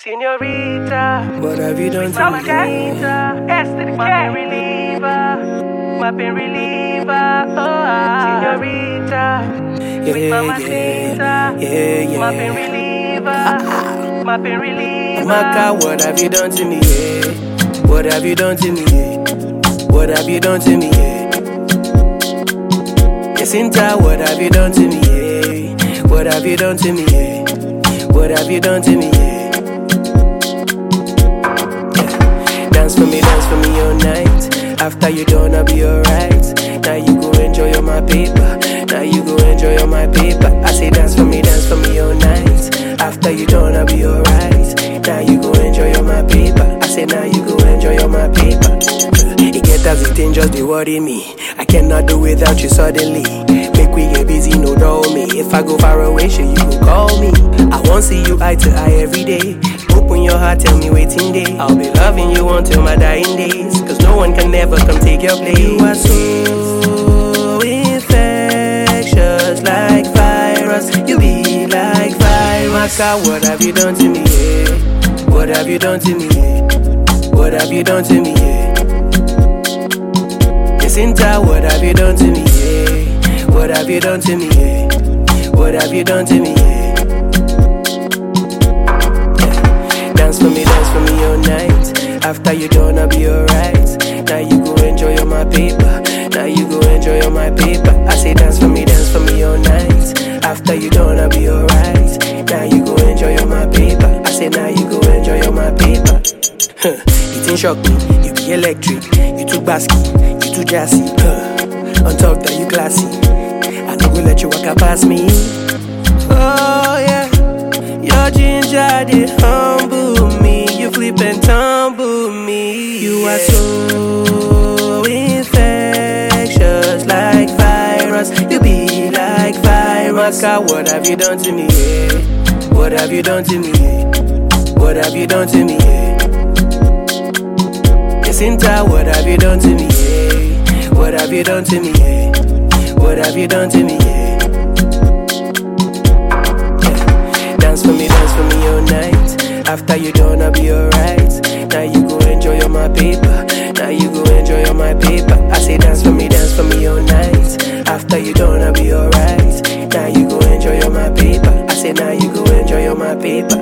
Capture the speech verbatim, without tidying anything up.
Senorita, what have you done to me? S to the K, reliever, my pain reliever. Oh, Senorita, Yeah, sweet mamacita, yeah, yeah. my pain reliever, my pain reliever. Maka, what have you done to me? Yeah? What have you done to me? Yeah? What have you done to me? Yeah? Jacinta, what have you done to me? Yeah? What have you done to me? Yeah? What have you done to me? Yeah? Dance for me, dance for me all night. After you done, I'll be alright. Now you go enjoy all my paper. Now you go enjoy all my paper. I say dance for me, dance for me all night. After you done, I'll be alright. Now you go enjoy all my paper. I say now you go enjoy all my paper. It get as it ain't just they worry me. I cannot do without you suddenly. Make we get busy, no dull me. If I go far away, sure you go call me. I won't see you eye to eye every day. Open your heart, tell me waiting day. I'll be loving you until my dying days. Cause no one can never come take your place. You are so infectious, like virus. You be like virus. Maka, what have you done to me? Yeah? What have you done to me? Yeah? What have you done to me? Yeah? Jacinta, what have you done to me? Yeah? What have you done to me? Yeah? What have you done to me? Yeah? Dance for me, dance for me all night. After you done, I'll be alright. Now you go enjoy all my paper. Now you go enjoy all my paper. I say dance for me, dance for me all night. After you done, I'll be alright. Now you go enjoy all my paper. I say now you go enjoy all my paper. Huh. It ain't shock me, you be electric. You too basky, you too jassy. Huh. On top that you classy. I don't go let you walk up past me. Oh yeah. Your ginger, they humble me. You flip and tumble me. You are so infectious, like virus. You be like virus. Maka, what have you done to me? Yeah? What have you done to me? Yeah? What have you done to me? Yeah? Jacinta, what have you done to me? Yeah? What have you done to me? Yeah? What have you done to me? Yeah? Dance for me, dance for me all night. After you done, I'll be alright. Now you go enjoy all my paper. Now you go enjoy all my paper. I say dance for me, dance for me all night. After you done, I'll be alright. Now you go enjoy all my paper. I say now you go enjoy all my paper.